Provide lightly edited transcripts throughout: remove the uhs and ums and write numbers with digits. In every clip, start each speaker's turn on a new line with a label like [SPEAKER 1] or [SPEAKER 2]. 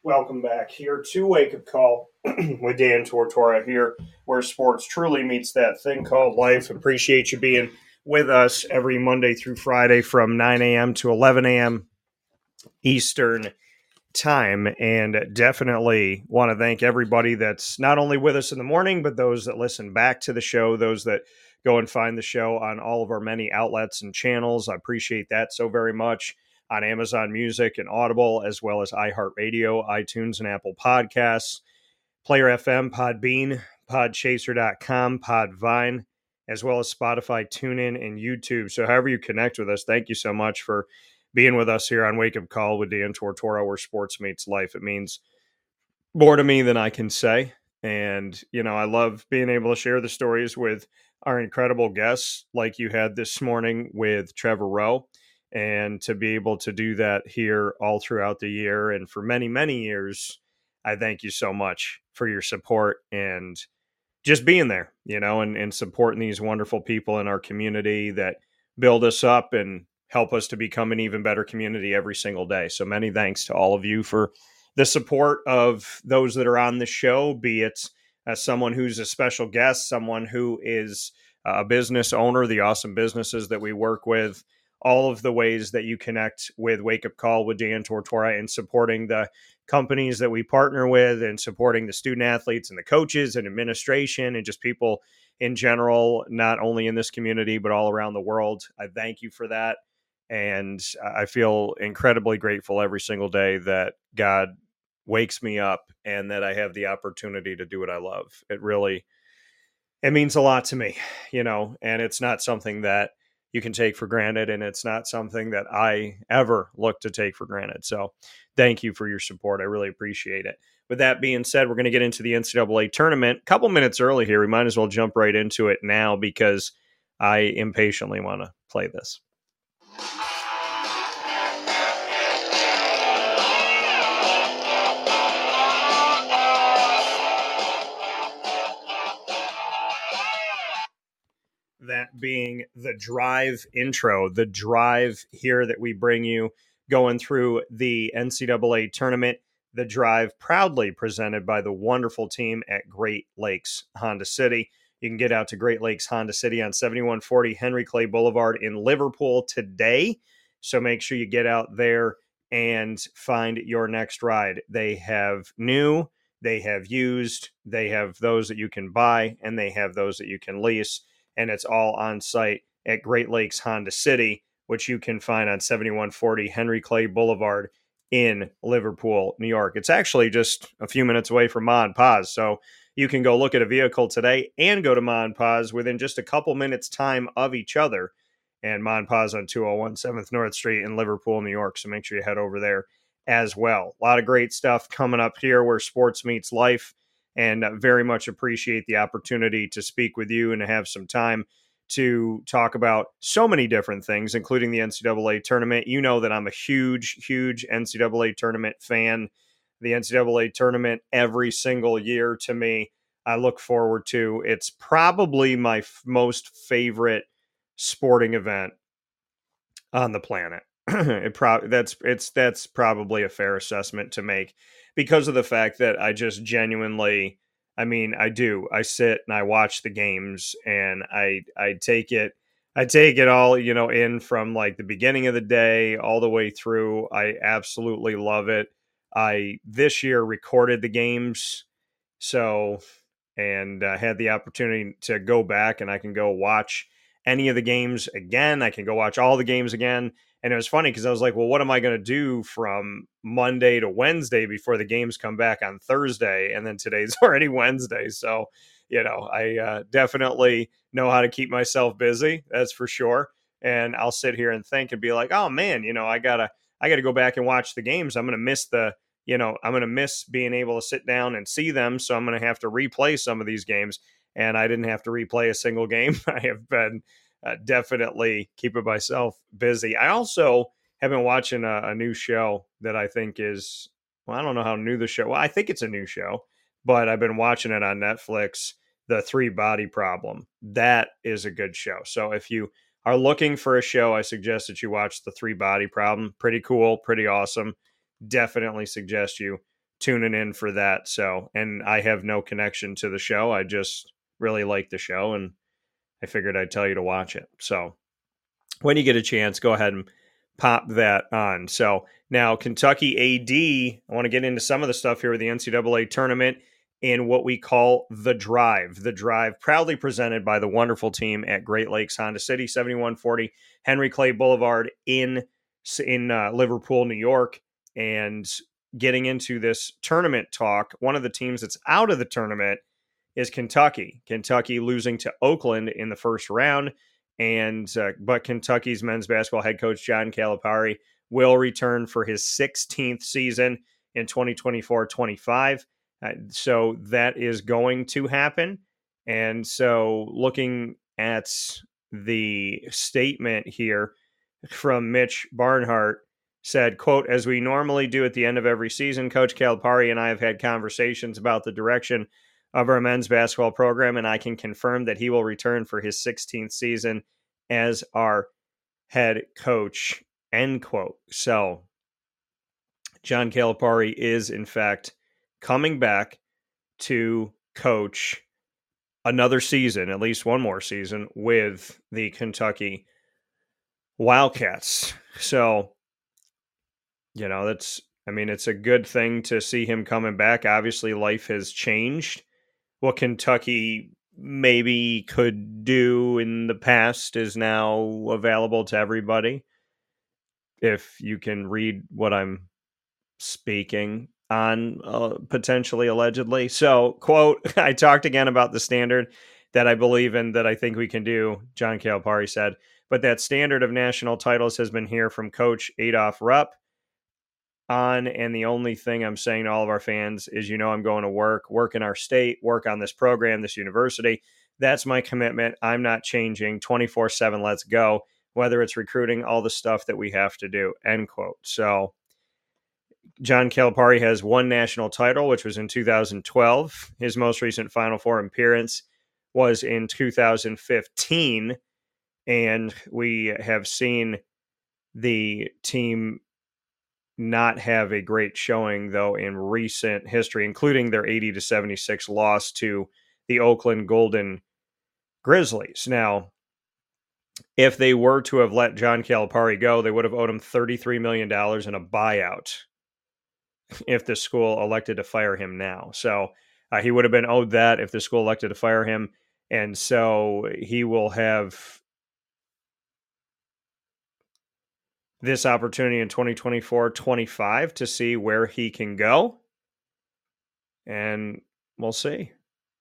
[SPEAKER 1] Welcome back here to Wake Up Call with Dan Tortora here, where sports truly meets that thing called life. Appreciate you being with us every Monday through Friday from 9 a.m. to 11 a.m. Eastern time. And definitely want to thank everybody that's not only with us in the morning, but those that listen back to the show, those that go and find the show on all of our many outlets and channels. I appreciate that so very much. On Amazon Music and Audible, as well as iHeartRadio, iTunes, and Apple Podcasts, Player FM, Podbean, Podchaser.com, Podvine, as well as Spotify, TuneIn, and YouTube. So however you connect with us, thank you so much for being with us here on Wake Up Call with Dan Tortora, where sports meets life. It means more to me than I can say. And, I love being able to share the stories with our incredible guests like you had this morning with Trevor Rowe, and to be able to do that here all throughout the year and for many, many years. I thank you so much for your support and just being there, and supporting these wonderful people in our community that build us up and help us to become an even better community every single day. So many thanks to all of you for the support of those that are on the show, be it someone who's a special guest, someone who is a business owner, the awesome businesses that we work with, all of the ways that you connect with Wake Up Call with Dan Tortora and supporting the companies that we partner with and supporting the student athletes and the coaches and administration and just people in general, not only in this community, but all around the world. I thank you for that. And I feel incredibly grateful every single day that God wakes me up and that I have the opportunity to do what I love. It means a lot to me, and it's not something that you can take for granted, and it's not something that I ever look to take for granted. So thank you for your support. I really appreciate it. With that being said, we're going to get into the NCAA tournament a couple minutes early here. We might as well jump right into it now because I impatiently want to play this. That being the drive intro, the drive here that we bring you going through the NCAA tournament. The drive proudly presented by the wonderful team at Great Lakes Honda City. You can get out to Great Lakes Honda City on 7140 Henry Clay Boulevard in Liverpool today. So make sure you get out there and find your next ride. They have new, they have used, they have those that you can buy, and they have those that you can lease. And it's all on site at Great Lakes Honda City, which you can find on 7140 Henry Clay Boulevard in Liverpool, New York. It's actually just a few minutes away from Ma and Pa's. So you can go look at a vehicle today and go to Ma and Pa's within just a couple minutes time of each other. And Ma and Pa's on 201 7th North Street in Liverpool, New York. So make sure you head over there as well. A lot of great stuff coming up here where sports meets life. And very much appreciate the opportunity to speak with you and to have some time to talk about so many different things, including the NCAA tournament. You know that I'm a huge, huge NCAA tournament fan. The NCAA tournament every single year to me, I look forward to. It's probably my most favorite sporting event on the planet. That's probably a fair assessment to make because of the fact that I just genuinely, I sit and I watch the games and I take it all, in from like the beginning of the day all the way through. I absolutely love it. I this year recorded the games, so and had the opportunity to go back and I can go watch any of the games again. I can go watch all the games again. And it was funny because I was like, well, what am I going to do from Monday to Wednesday before the games come back on Thursday? And then today's already Wednesday. So, I definitely know how to keep myself busy. That's for sure. And I'll sit here and think and be like, oh man, I gotta go back and watch the games. I'm going to miss I'm going to miss being able to sit down and see them. So I'm going to have to replay some of these games. And I didn't have to replay a single game. I have been definitely keeping myself busy. I also have been watching a new show that I think is, well, I don't know how new the show. Well, I think it's a new show, but I've been watching it on Netflix. The Three Body Problem. That is a good show. So if you are looking for a show, I suggest that you watch The Three Body Problem. Pretty cool, pretty awesome. Definitely suggest you tuning in for that. So, and I have no connection to the show. I just really like the show, and I figured I'd tell you to watch it. So when you get a chance, go ahead and pop that on. So now Kentucky AD, I want to get into some of the stuff here with the NCAA tournament in what we call the Drive. The Drive, proudly presented by the wonderful team at Great Lakes Honda City, 7140 Henry Clay Boulevard in Liverpool, New York. And getting into this tournament talk, one of the teams that's out of the tournament is Kentucky. Kentucky losing to Oakland in the first round. But Kentucky's men's basketball head coach John Calipari will return for his 16th season in 2024-25. So that is going to happen. And so looking at the statement here from Mitch Barnhart, said, quote, "As we normally do at the end of every season, Coach Calipari and I have had conversations about the direction of our men's basketball program, and I can confirm that he will return for his 16th season as our head coach," end quote. So John Calipari is, in fact, coming back to coach another season, at least one more season, with the Kentucky Wildcats. So, it's a good thing to see him coming back. Obviously, life has changed. What Kentucky maybe could do in the past is now available to everybody. If you can read what I'm speaking on, potentially, allegedly. So, quote, "I talked again about the standard that I believe in, that I think we can do," John Calipari said. "But that standard of national titles has been here from Coach Adolph Rupp on, and the only thing I'm saying to all of our fans is, I'm going to work in our state, work on this program, this university. That's my commitment. I'm not changing. 24/7, let's go. Whether it's recruiting, all the stuff that we have to do," end quote. So John Calipari has one national title, which was in 2012. His most recent Final Four appearance was in 2015. And we have seen the team not have a great showing, though, in recent history, including their 80-76 loss to the Oakland Golden Grizzlies. Now, if they were to have let John Calipari go, they would have owed him $33 million in a buyout if the school elected to fire him now. So he would have been owed that if the school elected to fire him. And so he will have this opportunity in 2024-25 to see where he can go. And we'll see.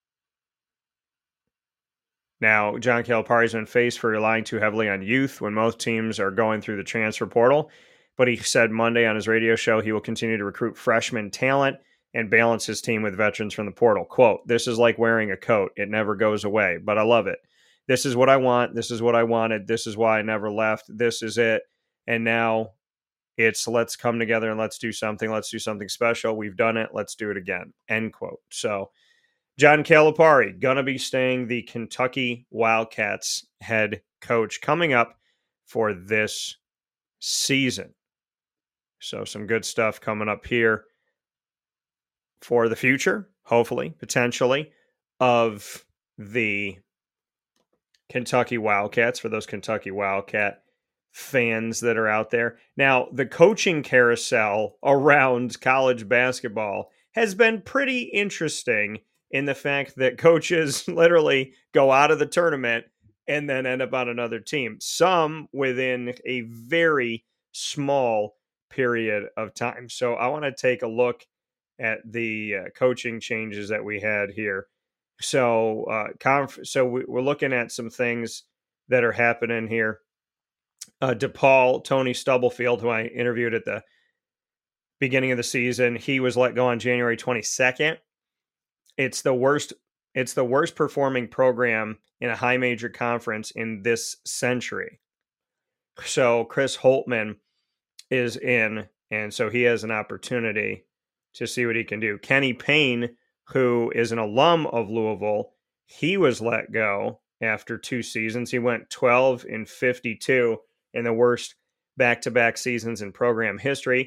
[SPEAKER 1] Now, John Calipari's been faced for relying too heavily on youth when most teams are going through the transfer portal. But he said Monday on his radio show he will continue to recruit freshman talent and balance his team with veterans from the portal. Quote, "This is like wearing a coat. It never goes away, but I love it. This is what I want. This is what I wanted. This is why I never left. This is it. And now it's let's come together and let's do something. Let's do something special. We've done it. Let's do it again," end quote. So John Calipari going to be staying the Kentucky Wildcats head coach coming up for this season. So some good stuff coming up here for the future, hopefully, potentially, of the Kentucky Wildcats, for those Kentucky Wildcat fans that are out there. Now, the coaching carousel around college basketball has been pretty interesting in the fact that coaches literally go out of the tournament and then end up on another team, some within a very small period of time. So I want to take a look at the coaching changes that we had here. So, we're looking at some things that are happening here. DePaul, Tony Stubblefield, who I interviewed at the beginning of the season, he was let go on January 22nd. It's the worst performing program in a high major conference in this century. So Chris Holtmann is in, and so he has an opportunity to see what he can do. Kenny Payne, who is an alum of Louisville, he was let go after 2 seasons. He went 12-52 in the worst back-to-back seasons in program history.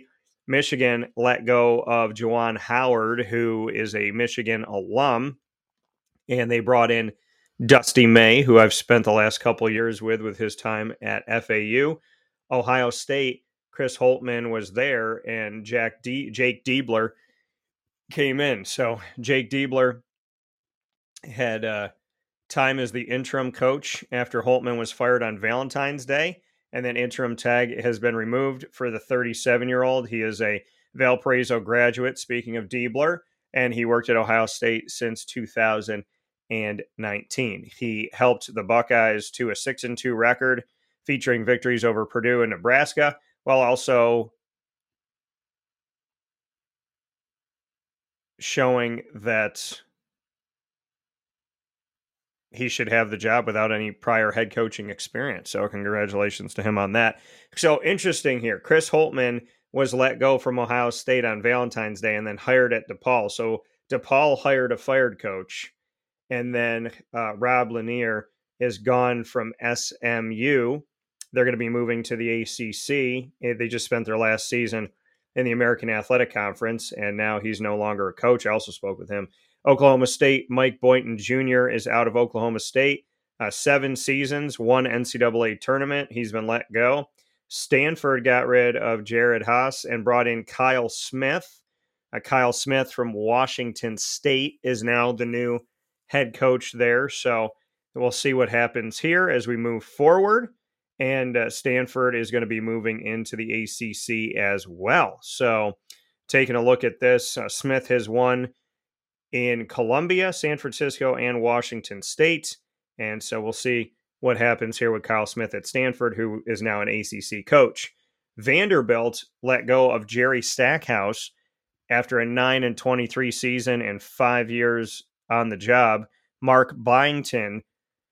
[SPEAKER 1] Michigan let go of Juwan Howard, who is a Michigan alum, and they brought in Dusty May, who I've spent the last couple of years with his time at FAU. Ohio State, Chris Holtmann was there, and Jake Diebler came in. So Jake Diebler had time as the interim coach after Holtmann was fired on Valentine's Day, and then interim tag has been removed for the 37-year-old. He is a Valparaiso graduate, speaking of Diebler, and he worked at Ohio State since 2019. He helped the Buckeyes to a 6-2 record, featuring victories over Purdue and Nebraska, while also showing that he should have the job without any prior head coaching experience. So congratulations to him on that. So interesting here. Chris Holtmann was let go from Ohio State on Valentine's Day and then hired at DePaul. So DePaul hired a fired coach, and then Rob Lanier is gone from SMU. They're going to be moving to the ACC. They just spent their last season in the American Athletic Conference, and now he's no longer a coach. I also spoke with him. Oklahoma State, Mike Boynton Jr. is out of Oklahoma State. 7 seasons, 1 NCAA tournament. He's been let go. Stanford got rid of Jared Haas and brought in Kyle Smith. Kyle Smith from Washington State is now the new head coach there. So we'll see what happens here as we move forward. And Stanford is going to be moving into the ACC as well. So taking a look at this, Smith has won in Columbia, San Francisco, and Washington State. And so we'll see what happens here with Kyle Smith at Stanford, who is now an ACC coach. Vanderbilt let go of Jerry Stackhouse after a 9-23 season and 5 years on the job. Mark Byington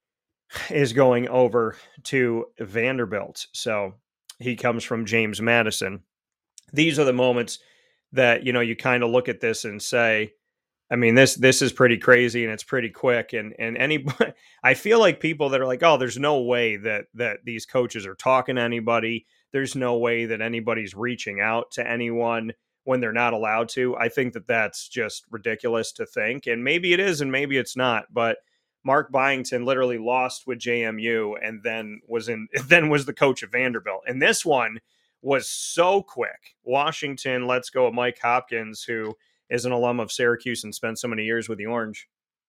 [SPEAKER 1] is going over to Vanderbilt. So he comes from James Madison. These are the moments that, you kind of look at this and say, I mean, this is pretty crazy and it's pretty quick. And anybody, I feel like people that are like, oh, there's no way that these coaches are talking to anybody. There's no way that anybody's reaching out to anyone when they're not allowed to. I think that that's just ridiculous to think. And maybe it is and maybe it's not. But Mark Byington literally lost with JMU and then was the coach of Vanderbilt. And this one was so quick. Washington lets go of Mike Hopkins, who is an alum of Syracuse and spent so many years with the Orange.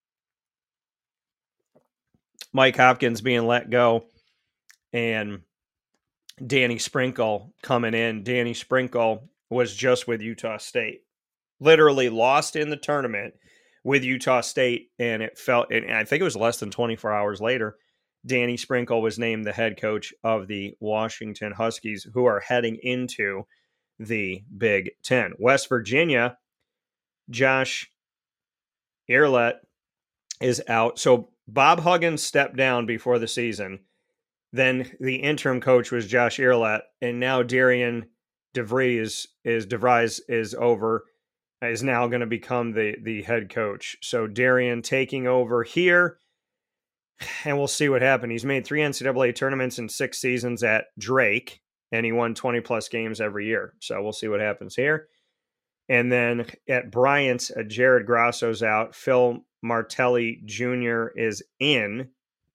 [SPEAKER 1] Mike Hopkins being let go and Danny Sprinkle coming in. Danny Sprinkle was just with Utah State. Literally lost in the tournament with Utah State, and I think it was less than 24 hours later, Danny Sprinkle was named the head coach of the Washington Huskies, who are heading into the Big Ten. West Virginia, Josh Earlett is out. So Bob Huggins stepped down before the season. Then the interim coach was Josh Earlett, and now Darian DeVries is over, is now going to become the head coach. So Darian taking over here, and we'll see what happens. He's made 3 NCAA tournaments in 6 seasons at Drake, and he won 20-plus games every year. So we'll see what happens here. And then at Bryant, Jared Grasso's out. Phil Martelli Jr. is in.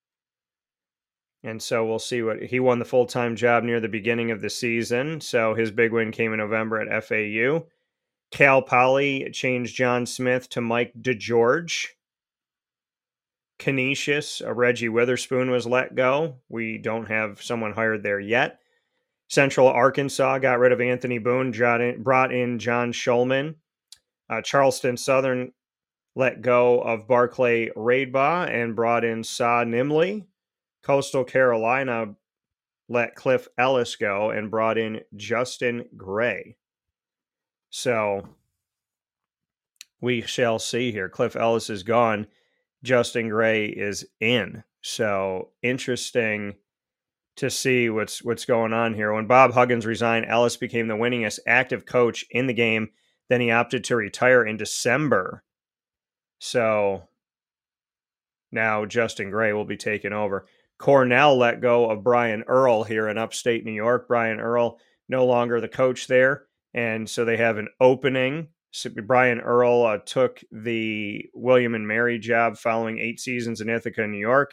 [SPEAKER 1] And so we'll see he won the full-time job near the beginning of the season. So his big win came in November at FAU. Cal Poly changed John Smith to Mike DeGeorge. Canisius, Reggie Witherspoon was let go. We don't have someone hired there yet. Central Arkansas got rid of Anthony Boone, brought in John Schulman. Charleston Southern let go of Barclay Raidbaugh and brought in Sa Nimley. Coastal Carolina let Cliff Ellis go and brought in Justin Gray. So we shall see here. Cliff Ellis is gone. Justin Gray is in. So interesting to see what's going on here. When Bob Huggins resigned, Ellis became the winningest active coach in the game. Then he opted to retire in December. So now Justin Gray will be taking over. Cornell let go of Brian Earl here in upstate New York. Brian Earl no longer the coach there. And so they have an opening. So Brian Earl took the William and Mary job following 8 seasons in Ithaca, New York.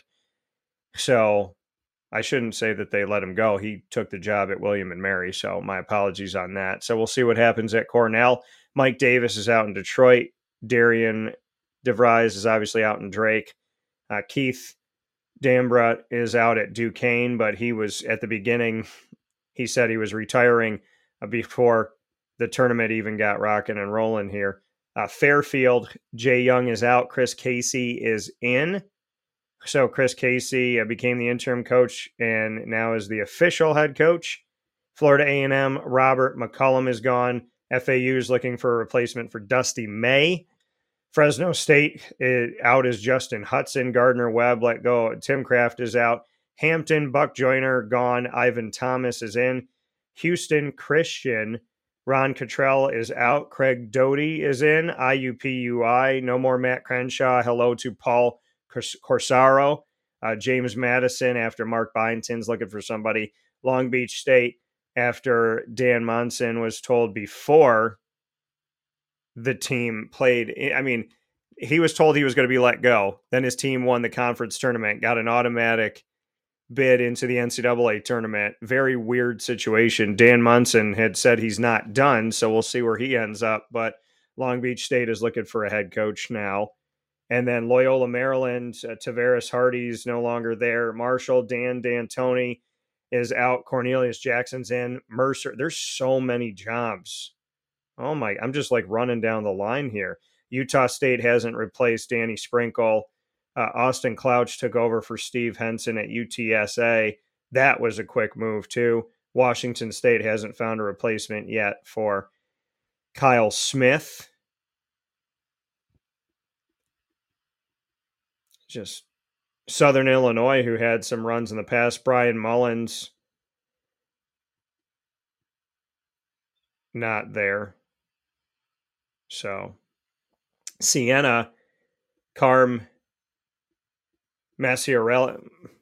[SPEAKER 1] So I shouldn't say that they let him go. He took the job at William and Mary. So my apologies on that. So we'll see what happens at Cornell. Mike Davis is out in Detroit. Darian DeVries is obviously out in Drake. Keith Dambrot is out at Duquesne, but he was at the beginning. He said he was retiring before the tournament even got rocking and rolling here. Fairfield, Jay Young is out. Chris Casey is in. So Chris Casey became the interim coach and now is the official head coach. Florida A&M, Robert McCullum is gone. FAU is looking for a replacement for Dusty May. Fresno State out is Justin Hudson. Gardner Webb let go. Tim Kraft is out. Hampton, Buck Joyner gone. Ivan Thomas is in. Houston Christian, Ron Cottrell is out. Craig Doty is in. IUPUI, no more Matt Crenshaw. Hello to Paul Corsaro. James Madison after Mark Byington's looking for somebody. Long Beach State after Dan Monson was told before the team played. I mean, he was told he was going to be let go. Then his team won the conference tournament, got an automatic bid into the NCAA tournament. Very weird situation. Dan Monson had said he's not done, so we'll see where he ends up. But Long Beach State is looking for a head coach now. And then Loyola, Maryland, Tavares Hardy's no longer there. Marshall, Dan D'Antoni is out. Cornelius Jackson's in. Mercer. There's so many jobs. Oh my, I'm just like running down the line here. Utah State hasn't replaced Danny Sprinkle. Austin Clouch took over for Steve Henson at UTSA. That was a quick move too. Washington State hasn't found a replacement yet for Kyle Smith. Just Southern Illinois, who had some runs in the past. Brian Mullins, not there. So Siena, Carm Massarello.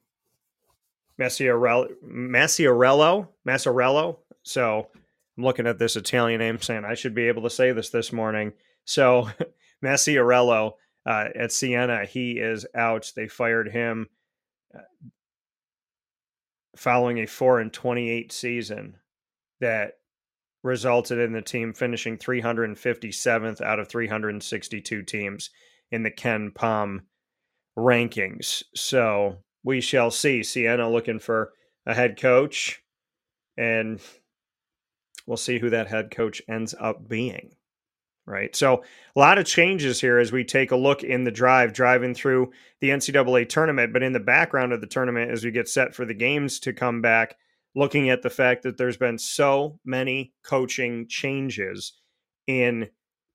[SPEAKER 1] So I'm looking at this Italian name saying I should be able to say this morning. So Massarello at Siena, he is out. They fired him following a 4-28 season that resulted in the team finishing 357th out of 362 teams in the Ken Palm rankings. So we shall see. Siena looking for a head coach, and we'll see who that head coach ends up being. Right. So a lot of changes here as we take a look in the driving through the NCAA tournament. But in the background of the tournament, as we get set for the games to come back, looking at the fact that there's been so many coaching changes in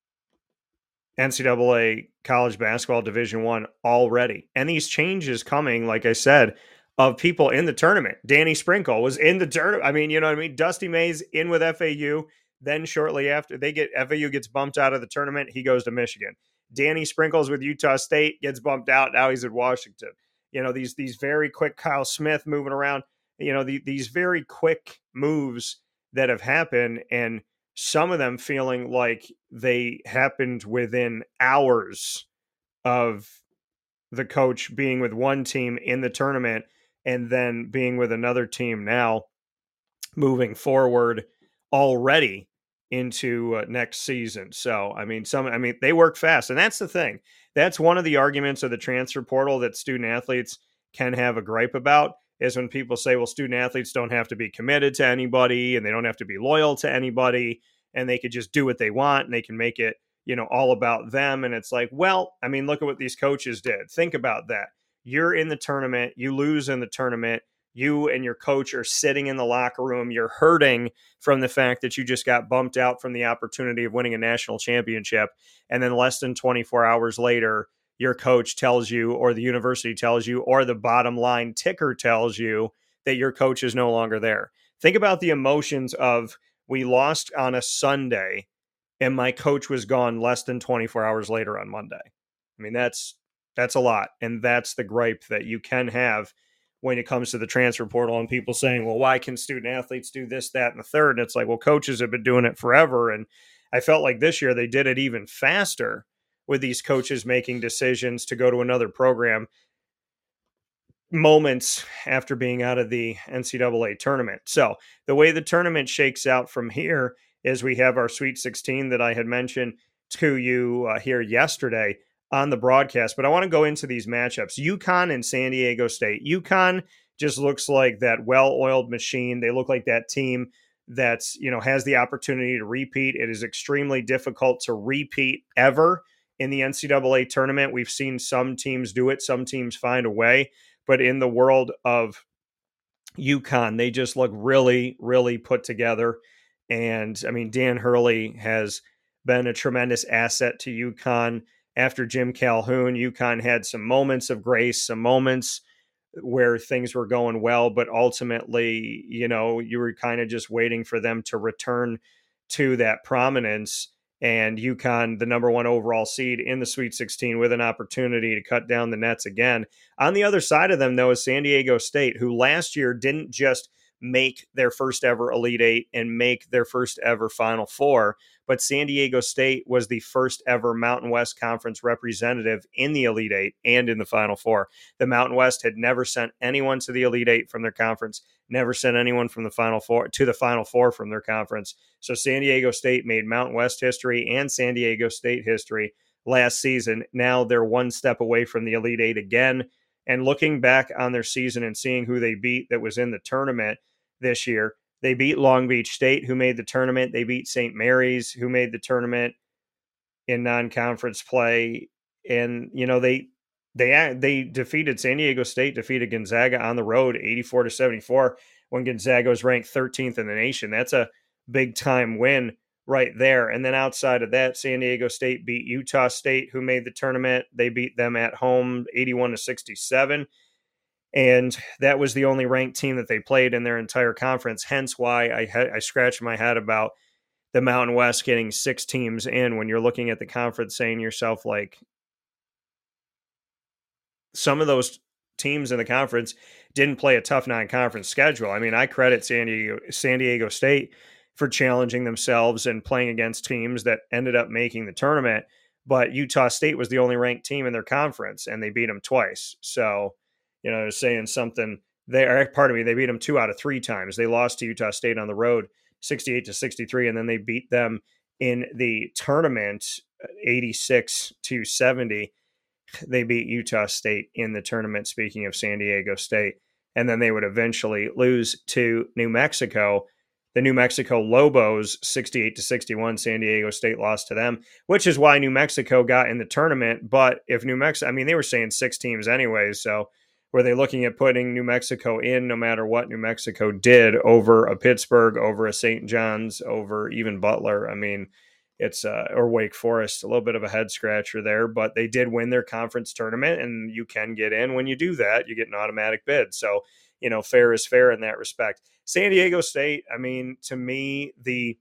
[SPEAKER 1] NCAA college basketball Division I already. And these changes coming, like I said, of people in the tournament. Danny Sprinkle was in the tournament. I mean, you know what I mean? Dusty May's in with FAU. Then shortly after FAU gets bumped out of the tournament, he goes to Michigan. Danny Sprinkles with Utah State gets bumped out. Now he's at Washington. You know, these very quick Kyle Smith moving around, you know, these very quick moves that have happened, and some of them feeling like they happened within hours of the coach being with one team in the tournament and then being with another team now moving forward already into next season. So, I mean, they work fast, and that's the thing. That's one of the arguments of the transfer portal that student athletes can have a gripe about, is when people say, well, student athletes don't have to be committed to anybody and they don't have to be loyal to anybody and they could just do what they want and they can make it, you know, all about them. And it's like, well, I mean, look at what these coaches did. Think about that. You're in the tournament, you lose in the tournament. You and your coach are sitting in the locker room. You're hurting from the fact that you just got bumped out from the opportunity of winning a national championship. And then less than 24 hours later, your coach tells you, or the university tells you, or the bottom line ticker tells you that your coach is no longer there. Think about the emotions of, we lost on a Sunday and my coach was gone less than 24 hours later on Monday. I mean, that's a lot. And that's the gripe that you can have when it comes to the transfer portal, and people saying, well, why can student athletes do this, that, and the third? And it's like, well, coaches have been doing it forever. And I felt like this year they did it even faster with these coaches making decisions to go to another program moments after being out of the NCAA tournament. So the way the tournament shakes out from here is we have our Sweet 16 that I had mentioned to you here yesterday on the broadcast. But I want to go into these matchups. UConn and San Diego State. UConn just looks like that well-oiled machine. They look like that team that's, has the opportunity to repeat. It is extremely difficult to repeat ever in the NCAA tournament. We've seen some teams do it. Some teams find a way. But in the world of UConn, they just look really, really put together. And I mean, Dan Hurley has been a tremendous asset to UConn. After Jim Calhoun, UConn had some moments of grace, some moments where things were going well, but ultimately, you were kind of just waiting for them to return to that prominence. And UConn, the number one overall seed in the Sweet 16, with an opportunity to cut down the nets again. On the other side of them, though, is San Diego State, who last year didn't just make their first ever Elite Eight and make their first ever Final Four, but San Diego State was the first ever Mountain West Conference representative in the Elite Eight and in the Final Four. The Mountain West had never sent anyone to the Elite Eight from their conference, never sent anyone from the Final Four to the Final Four from their conference. So San Diego State made Mountain West history and San Diego State history last season. Now they're one step away from the Elite Eight again. And looking back on their season and seeing who they beat that was in the tournament this year, they beat Long Beach State, who made the tournament. They beat St. Mary's, who made the tournament in non-conference play. And, they defeated San Diego State, defeated Gonzaga on the road 84-74 when Gonzaga was ranked 13th in the nation. That's a big time win right there. And then outside of that, San Diego State beat Utah State, who made the tournament. They beat them at home 81-67. And that was the only ranked team that they played in their entire conference. Hence why I scratched my head about the Mountain West getting 6 teams in when you're looking at the conference, saying to yourself, like, some of those teams in the conference didn't play a tough non-conference schedule. I mean, I credit San Diego State for challenging themselves and playing against teams that ended up making the tournament. But Utah State was the only ranked team in their conference, and they beat them twice. So, saying something there. Pardon me, they beat them 2 out of 3 times. They lost to Utah State on the road 68-63, and then they beat them in the tournament 86-70. They beat Utah State in the tournament, speaking of San Diego State. And then they would eventually lose to New Mexico. The New Mexico Lobos, 68-61, San Diego State lost to them, which is why New Mexico got in the tournament. But if New Mexico, I mean, they were saying 6 teams anyways, so were they looking at putting New Mexico in no matter what New Mexico did over a Pittsburgh, over a St. John's, over even Butler? I mean, it's or Wake Forest, a little bit of a head scratcher there, but they did win their conference tournament, and you can get in. When you do that, you get an automatic bid. So, fair is fair in that respect. San Diego State, I mean, to me, the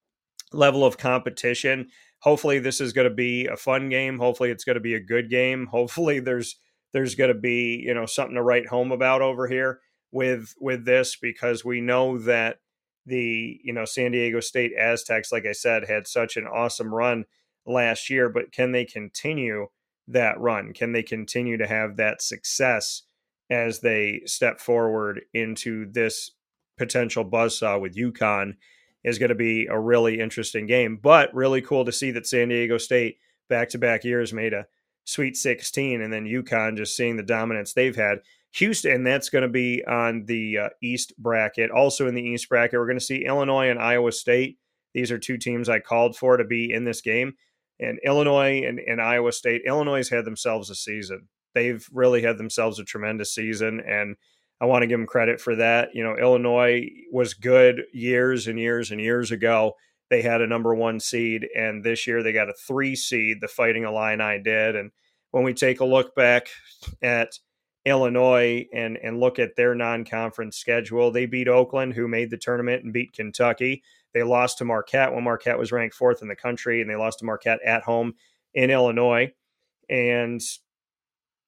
[SPEAKER 1] level of competition, hopefully this is going to be a fun game. Hopefully it's going to be a good game. Hopefully there's going to be, something to write home about over here with this, because we know that the, San Diego State Aztecs, like I said, had such an awesome run last year, but can they continue that run? Can they continue to have that success as they step forward into this potential buzzsaw with UConn? Is going to be a really interesting game, but really cool to see that San Diego State back-to-back years made a Sweet 16, and then UConn just seeing the dominance they've had. Houston, that's going to be on the East bracket. Also in the East bracket, we're going to see Illinois and Iowa State. These are 2 teams I called for to be in this game. And Illinois and Iowa State, Illinois has had themselves a season. They've really had themselves a tremendous season, and I want to give them credit for that. Illinois was good years and years and years ago. They had a number 1 seed, and this year they got a 3 seed, the Fighting Illini did. And when we take a look back at Illinois and look at their non-conference schedule, they beat Oakland, who made the tournament, and beat Kentucky. They lost to Marquette when Marquette was ranked 4th in the country, and they lost to Marquette at home in Illinois. And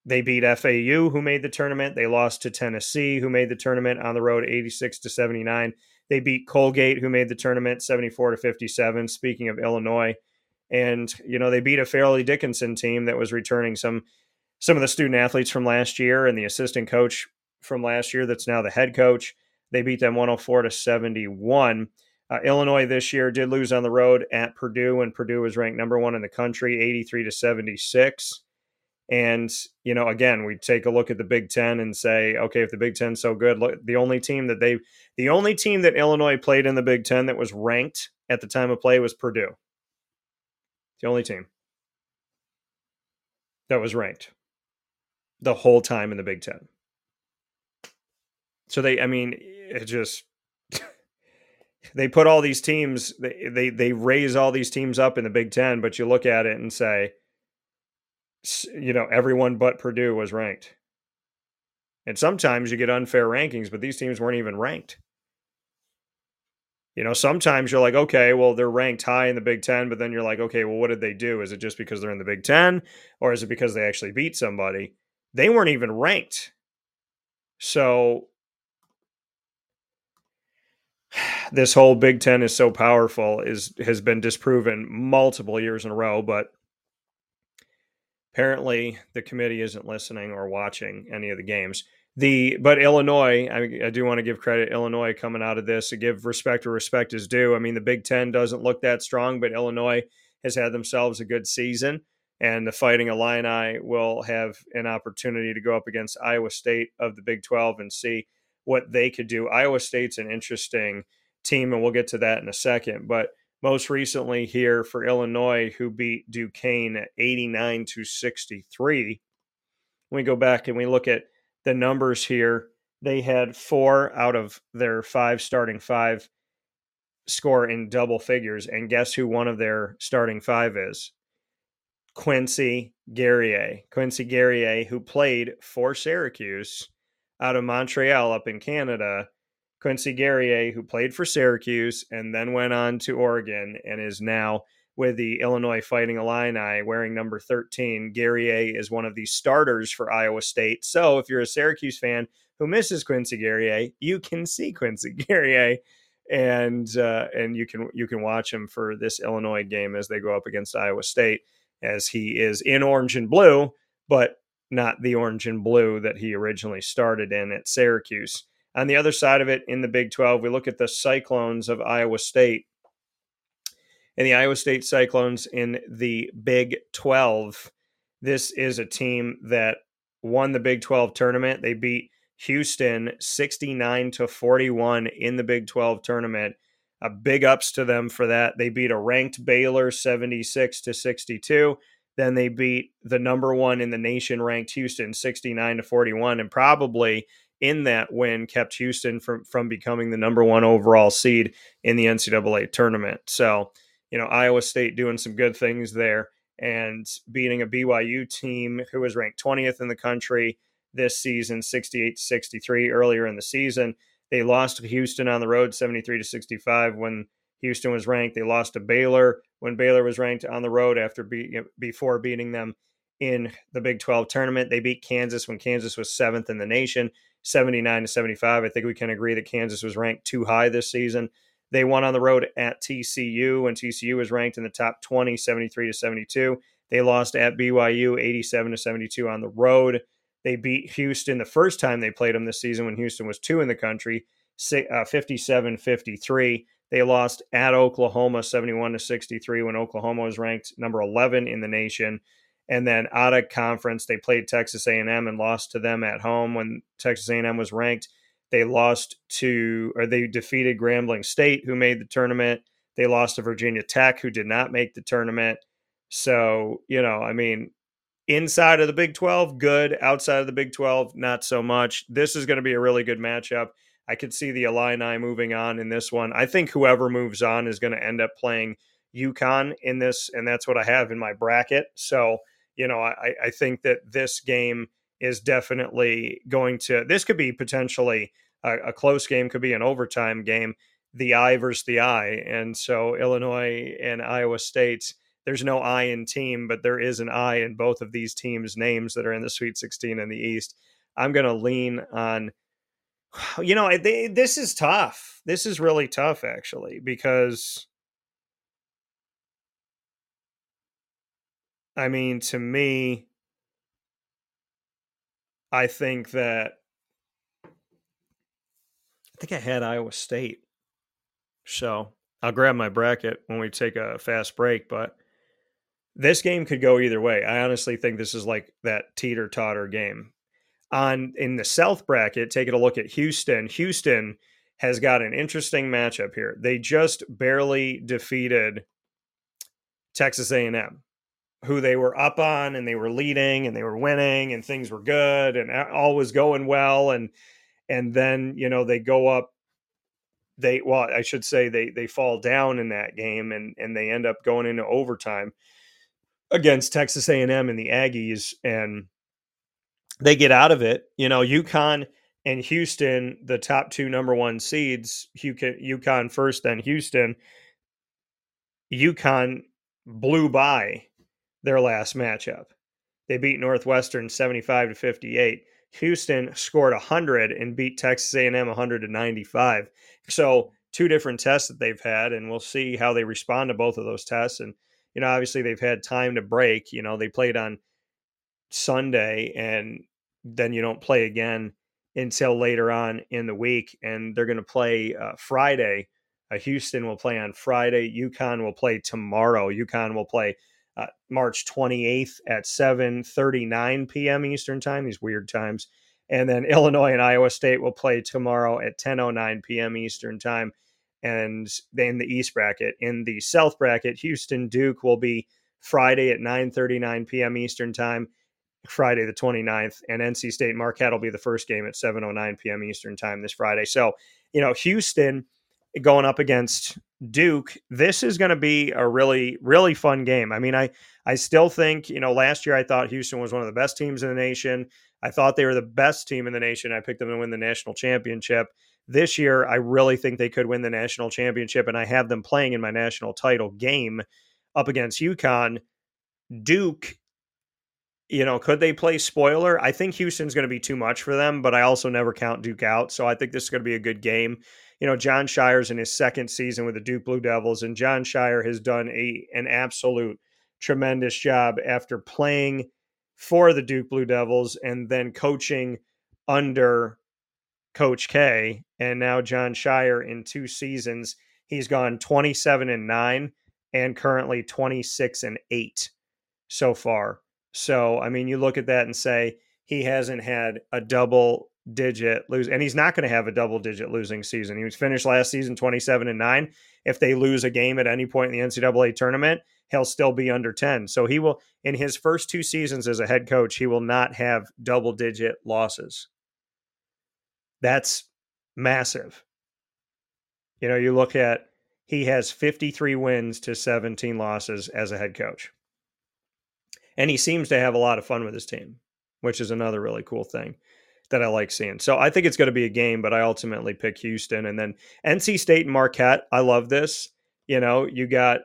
[SPEAKER 1] They beat FAU, who made the tournament. They lost to Tennessee, who made the tournament on the road 86-79. They beat Colgate, who made the tournament 74-57. Speaking of Illinois, and they beat a Fairleigh Dickinson team that was returning some of the student athletes from last year and the assistant coach from last year that's now the head coach. They beat them 104-71. Illinois this year did lose on the road at Purdue, and Purdue was ranked number 1 in the country, 83-76. And, again, we take a look at the Big Ten and say, okay, if the Big Ten's so good, look, the only team that Illinois played in the Big Ten that was ranked at the time of play was Purdue. The only team that was ranked the whole time in the Big Ten. So they put all these teams, they raise all these teams up in the Big Ten, but you look at it and say, everyone but Purdue was ranked. And sometimes you get unfair rankings, but these teams weren't even ranked. Sometimes you're like, okay, well, they're ranked high in the Big Ten, but then you're like, okay, well, what did they do? Is it just because they're in the Big Ten, or is it because they actually beat somebody? They weren't even ranked. So this whole Big Ten is so powerful has been disproven multiple years in a row, but apparently the committee isn't listening or watching any of the games. But Illinois, I do want to give credit Illinois coming out of this to give respect where respect is due. I mean, the Big Ten doesn't look that strong, but Illinois has had themselves a good season, and the Fighting Illini will have an opportunity to go up against Iowa State of the Big 12 and see what they could do. Iowa State's an interesting team, and we'll get to that in a second, but most recently here for Illinois, who beat Duquesne 89-63. When we go back and we look at the numbers here, they had 4 out of their 5 starting 5 score in double figures. And guess who one of their starting 5 is? Quincy Guerrier. Quincy Guerrier, who played for Syracuse out of Montreal up in Canada. Quincy Guerrier, who played for Syracuse and then went on to Oregon and is now with the Illinois Fighting Illini wearing number 13. Guerrier is one of the starters for Iowa State. So if you're a Syracuse fan who misses Quincy Guerrier, you can see Quincy Guerrier and you can watch him for this Illinois game as they go up against Iowa State, as he is in orange and blue, but not the orange and blue that he originally started in at Syracuse. On the other side of it, in the Big 12, we look at the Cyclones of Iowa State. And the Iowa State Cyclones in the Big 12, this is a team that won the Big 12 tournament. They beat Houston 69-41 in the Big 12 tournament. Big ups to them for that. They beat a ranked Baylor 76-62. Then they beat the number 1 in the nation ranked Houston 69-41, and probably in that win kept Houston from becoming the number 1 overall seed in the NCAA tournament. So, Iowa State doing some good things there and beating a BYU team who was ranked 20th in the country this season, 68-63 earlier in the season. They lost to Houston on the road, 73-65 when Houston was ranked. They lost to Baylor when Baylor was ranked on the road before beating them in the Big 12 tournament. They beat Kansas when Kansas was 7th in the nation, 79-75. I think we can agree that Kansas was ranked too high this season. They won on the road at TCU when TCU was ranked in the top 20, 73-72. They lost at BYU, 87-72 on the road. They beat Houston the first time they played them this season when Houston was 2 in the country, 57-53. They lost at Oklahoma, 71-63 when Oklahoma was ranked number 11 in the nation. And then out of conference, they played Texas A&M and lost to them at home when Texas A&M was ranked. They defeated Grambling State, who made the tournament. They lost to Virginia Tech, who did not make the tournament. So, inside of the Big 12, good. Outside of the Big 12, not so much. This is going to be a really good matchup. I could see the Illini moving on in this one. I think whoever moves on is going to end up playing UConn in this, and that's what I have in my bracket. So, I think that this game is definitely this could be potentially a close game, could be an overtime game, the eye versus the eye. And so Illinois and Iowa State, there's no I in team, but there is an I in both of these teams' names that are in the Sweet 16 in the East. I'm going to lean on, this is tough. This is really tough, actually, because, I mean, to me, I think that I had Iowa State. So I'll grab my bracket when we take a fast break, but this game could go either way. I honestly think this is like that teeter-totter game. In the South bracket, taking a look at Houston. Houston has got an interesting matchup here. They just barely defeated Texas A&M, who they were up on and they were leading and they were winning and things were good and all was going well, and then they go up. I should say they fall down in that game, and they end up going into overtime against Texas A&M and the Aggies, and they get out of it. UConn and Houston, the top two number one seeds, UConn first, then Houston. UConn blew by their last matchup. They beat Northwestern 75-58. Houston scored 100 and beat Texas A&M 100-95. So two different tests that they've had, and we'll see how they respond to both of those tests. And obviously they've had time to break. They played on Sunday, and then you don't play again until later on in the week, and they're going to play Friday. Houston will play on Friday. UConn will play tomorrow. UConn will play March 28th at 7:39 p.m. Eastern time, these weird times. And then Illinois and Iowa State will play tomorrow at 10:09 p.m. Eastern time. And then the East bracket. In the South bracket, Houston Duke will be Friday at 9:39 p.m. Eastern time, Friday the 29th, and NC State Marquette will be the first game at 7:09 p.m. Eastern time this Friday. So, Houston going up against Duke, this is going to be a really, really fun game. I mean, I still think, last year I thought Houston was one of the best teams in the nation. I thought they were the best team in the nation. I picked them to win the national championship. This year, I really think they could win the national championship, and I have them playing in my national title game up against UConn. Duke, could they play spoiler? I think Houston's going to be too much for them, but I also never count Duke out. So I think this is going to be a good game. Jon Scheyer's in his second season with the Duke Blue Devils, and Jon Scheyer has done an absolute tremendous job after playing for the Duke Blue Devils and then coaching under Coach K. And now Jon Scheyer in 2 seasons, he's gone 27-9 and currently 26-8 so far. So, I mean, you look at that and say he hasn't had a double-digit lose, and he's not going to have a double-digit losing season. He was finished last season 27-9. If they lose a game at any point in the NCAA tournament, he'll still be under 10. So he will, in his first 2 seasons as a head coach, he will not have double-digit losses. That's massive. You look at, he has 53 wins to 17 losses as a head coach. And he seems to have a lot of fun with his team, which is another really cool thing that I like seeing. So I think it's going to be a game, but I ultimately pick Houston. And then NC State and Marquette. I love this. You have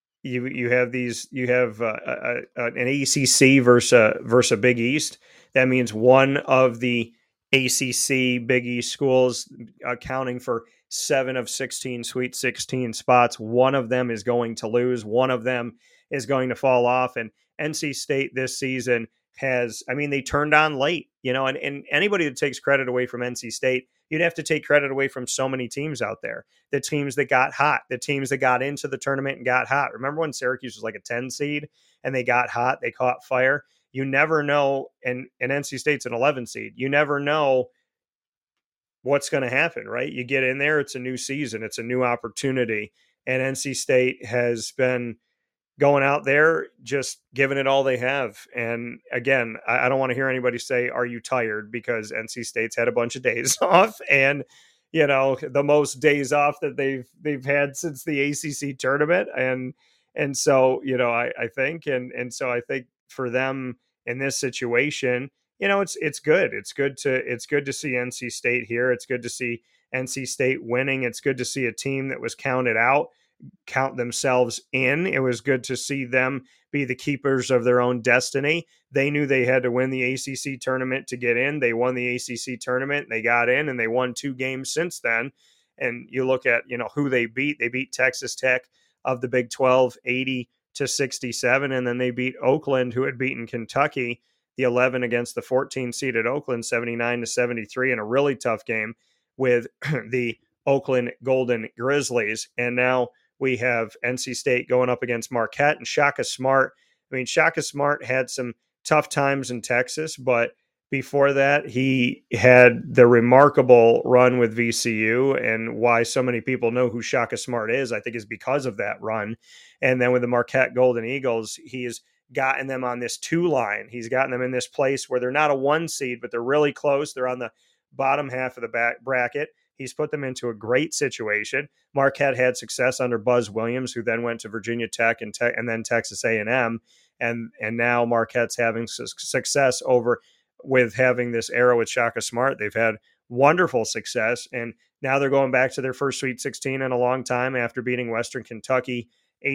[SPEAKER 1] an ACC versus a Big East. That means one of the ACC Big East schools accounting for 7 of 16 Sweet 16 spots. One of them is going to lose. One of them is going to fall off. And NC State this season they turned on late, and anybody that takes credit away from NC State, you'd have to take credit away from so many teams out there. The teams that got hot, the teams that got into the tournament and got hot. Remember when Syracuse was like a 10 seed and they got hot, they caught fire? You never know, and NC State's an 11 seed. You never know what's going to happen, right? You get in there, it's a new season, it's a new opportunity, and NC State has been going out there, just giving it all they have. And again, I don't want to hear anybody say, are you tired? Because NC State's had a bunch of days off, and the most days off that they've had since the ACC tournament. And so, I think, and so I think for them in this situation, it's good. It's good to see NC State here. It's good to see NC State winning. It's good to see a team that was counted out count themselves in. It was good to see them be the keepers of their own destiny. They knew they had to win the ACC tournament to get in. They won the ACC tournament, they got in, and they won 2 games since then. And you look at, who they beat. They beat Texas Tech of the Big 12 80-67, and then they beat Oakland, who had beaten Kentucky, the 11 against the 14 seeded Oakland, 79-73 in a really tough game with the Oakland Golden Grizzlies. And now we have NC State going up against Marquette and Shaka Smart. I mean, Shaka Smart had some tough times in Texas, but before that, he had the remarkable run with VCU, and why so many people know who Shaka Smart is, I think, is because of that run. And then with the Marquette Golden Eagles, he's gotten them on this 2 line. He's gotten them in this place where they're not a 1 seed, but they're really close. They're on the bottom half of the bracket. He's put them into a great situation. Marquette had success under Buzz Williams, who then went to Virginia Tech and then Texas A&M, and now Marquette's having success with having this era with Shaka Smart. They've had wonderful success, and now they're going back to their first Sweet 16 in a long time after beating Western Kentucky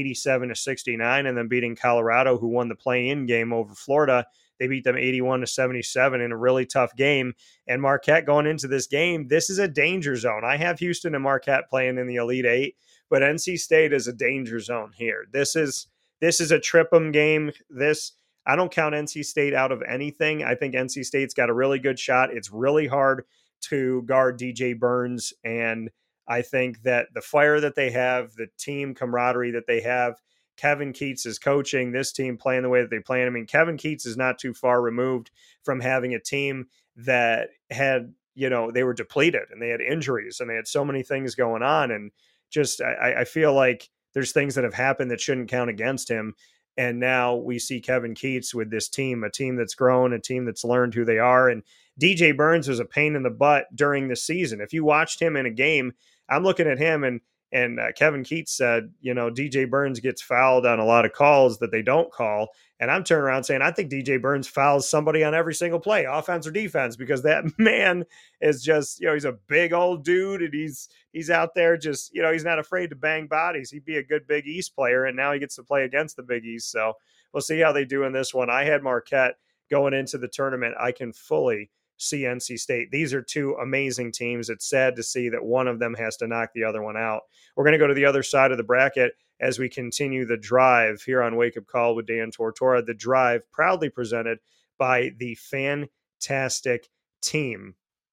[SPEAKER 1] 87-69, and then beating Colorado, who won the play-in game over Florida. They beat them 81-77 in a really tough game. And Marquette going into this game, this is a danger zone. I have Houston and Marquette playing in the Elite Eight, but NC State is a danger zone here. This is a trip 'em game. I don't count NC State out of anything. I think NC State's got a really good shot. It's really hard to guard DJ Burns, and I think that the fire that they have, the team camaraderie that they have, Kevin Keatts is coaching this team playing the way that they play. I mean, Kevin Keatts is not too far removed from having a team that had, they were depleted and they had injuries and they had so many things going on. And just, I feel like there's things that have happened that shouldn't count against him. And now we see Kevin Keatts with this team, a team that's grown, a team that's learned who they are. And DJ Burns was a pain in the butt during the season. If you watched him in a game, I'm looking at him and Kevin Keatts said, DJ Burns gets fouled on a lot of calls that they don't call. And I'm turning around saying, I think DJ Burns fouls somebody on every single play, offense or defense, because that man is just, he's a big old dude and he's out there just, he's not afraid to bang bodies. He'd be a good Big East player. And now he gets to play against the Big East. So we'll see how they do in this one. I had Marquette going into the tournament. I can fully see NC State. These are 2 amazing teams. It's sad to see that one of them has to knock the other one out. We're going to go to the other side of the bracket as we continue the drive here on Wake Up Call with Dan Tortora. The drive proudly presented by the fantastic team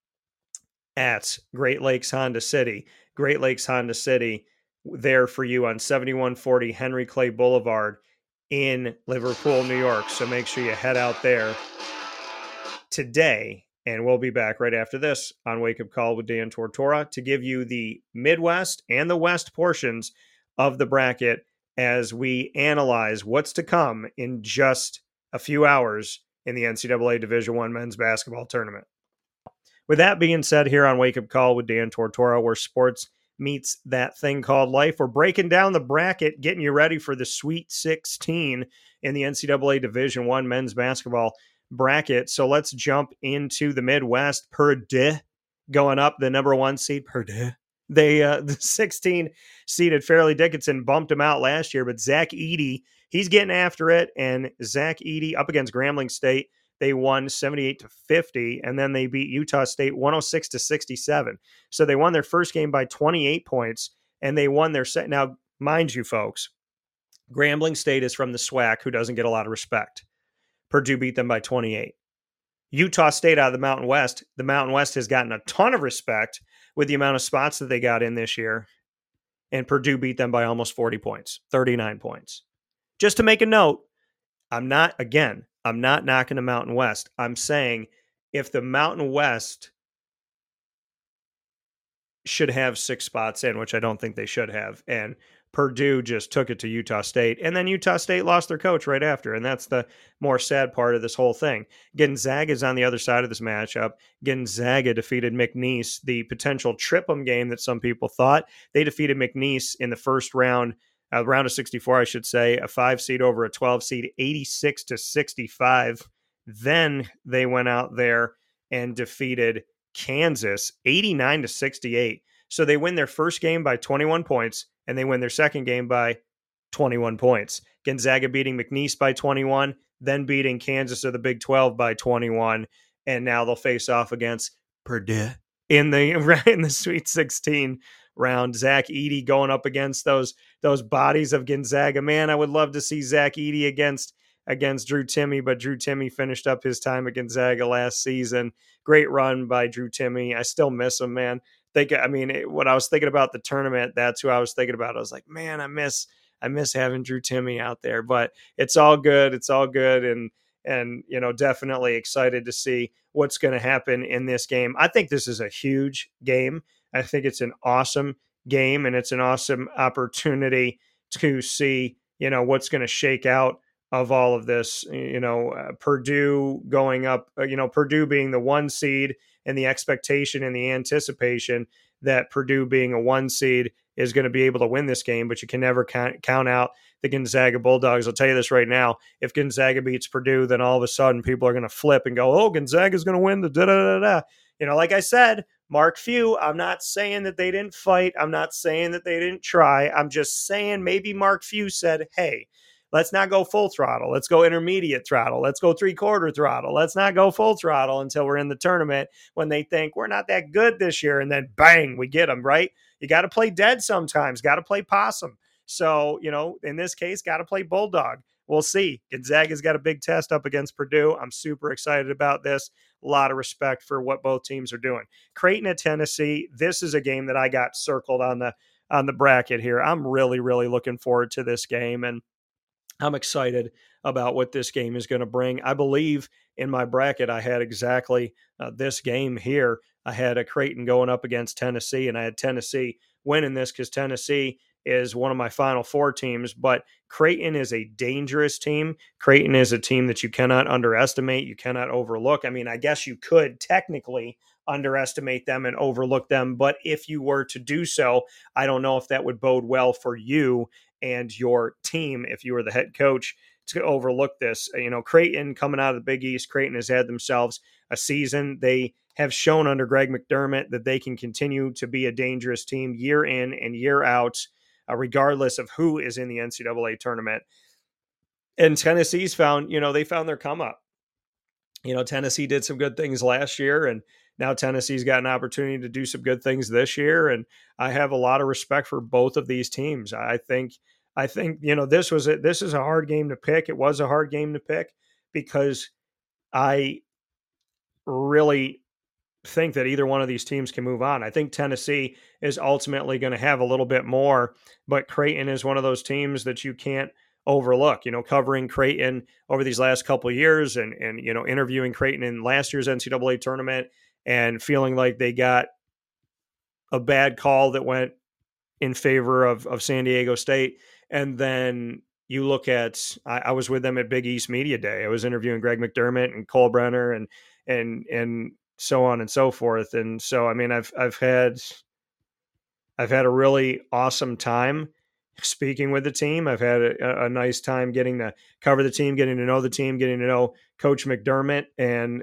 [SPEAKER 1] at Great Lakes Honda City. Great Lakes Honda City, there for you on 7140 Henry Clay Boulevard in Liverpool, New York. So make sure you head out there today. And we'll be back right after this on Wake Up Call with Dan Tortora to give you the Midwest and the West portions of the bracket as we analyze what's to come in just a few hours in the NCAA Division I men's basketball tournament. With that being said, here on Wake Up Call with Dan Tortora, where sports meets that thing called life, we're breaking down the bracket, getting you ready for the Sweet 16 in the NCAA Division I men's basketball bracket. So let's jump into the Midwest. Purdue going up, the number 1 seed. Purdue. The 16 seeded Fairleigh Dickinson bumped him out last year, but Zach Edey, he's getting after it. And Zach Edey up against Grambling State, they won 78-50, and then they beat Utah State 106-67. So they won their first game by 28 points, and they won their set. Now, mind you, folks, Grambling State is from the SWAC, who doesn't get a lot of respect. Purdue beat them by 28. Utah State out of the Mountain West has gotten a ton of respect with the amount of spots that they got in this year. And Purdue beat them by almost 40 points, 39 points. Just to make a note, I'm not knocking the Mountain West. I'm saying if the Mountain West should have 6 spots in, which I don't think they should have, and Purdue just took it to Utah State, and then Utah State lost their coach right after, and that's the more sad part of this whole thing. Gonzaga is on the other side of this matchup. Gonzaga defeated McNeese, the potential trip-em game that some people thought. They defeated McNeese in the first round, round of 64, I should say, a 5 seed over a 12 seed, 86-65. Then they went out there and defeated Kansas, 89-68. So they win their first game by 21 points, and they win their second game by 21 points. Gonzaga beating McNeese by 21, then beating Kansas of the Big 12 by 21, and now they'll face off against Purdue in the Sweet 16 round. Zach Edey going up against those bodies of Gonzaga. Man, I would love to see Zach Edey against Drew Timme, but Drew Timme finished up his time at Gonzaga last season. Great run by Drew Timme. I still miss him, man. When I was thinking about the tournament, that's who I was thinking about. I was like, man, I miss having Drew Timme out there, but it's all good. It's all good. And definitely excited to see what's going to happen in this game. I think this is a huge game. I think it's an awesome game, and it's an awesome opportunity to see, what's going to shake out of all of this. Purdue going up, Purdue being the 1 seed, and the expectation and the anticipation that Purdue being a 1 seed is going to be able to win this game, but you can never count out the Gonzaga Bulldogs. I'll tell you this right now. If Gonzaga beats Purdue, then all of a sudden people are going to flip and go, oh, Gonzaga's going to win the da-da-da-da. Like I said, Mark Few, I'm not saying that they didn't fight. I'm not saying that they didn't try. I'm just saying maybe Mark Few said, hey, let's not go full throttle. Let's go intermediate throttle. Let's go 3/4 throttle. Let's not go full throttle until we're in the tournament when they think we're not that good this year. And then bang, we get them, right? You got to play dead sometimes, got to play possum. So, in this case, got to play bulldog. We'll see. Gonzaga's got a big test up against Purdue. I'm super excited about this. A lot of respect for what both teams are doing. Creighton at Tennessee. This is a game that I got circled on the bracket here. I'm really, really looking forward to this game, and I'm excited about what this game is going to bring. I believe in my bracket, I had exactly this game here. I had a Creighton going up against Tennessee, and I had Tennessee winning this because Tennessee is one of my Final Four teams, but Creighton is a dangerous team. Creighton is a team that you cannot underestimate. You cannot overlook. I mean, I guess you could technically underestimate them and overlook them, but if you were to do so, I don't know if that would bode well for you and your team if you were the head coach to overlook this. Creighton coming out of the Big East, Creighton has had themselves a season. They have shown under Greg McDermott that they can continue to be a dangerous team year in and year out, regardless of who is in the NCAA tournament. And Tennessee's found their come up. Tennessee did some good things last year, and now Tennessee's got an opportunity to do some good things this year. And I have a lot of respect for both of these teams. I think, this is a hard game to pick. It was a hard game to pick because I really think that either one of these teams can move on. I think Tennessee is ultimately going to have a little bit more, but Creighton is one of those teams that you can't overlook. Covering Creighton over these last couple of years and interviewing Creighton in last year's NCAA tournament and feeling like they got a bad call that went in favor of San Diego State. And then you look at, I was with them at Big East Media Day. I was interviewing Greg McDermott and Cole Brenner and so on and so forth. And so, I mean, I've had a really awesome time speaking with the team. I've had a nice time getting to cover the team, getting to know the team, getting to know Coach McDermott. And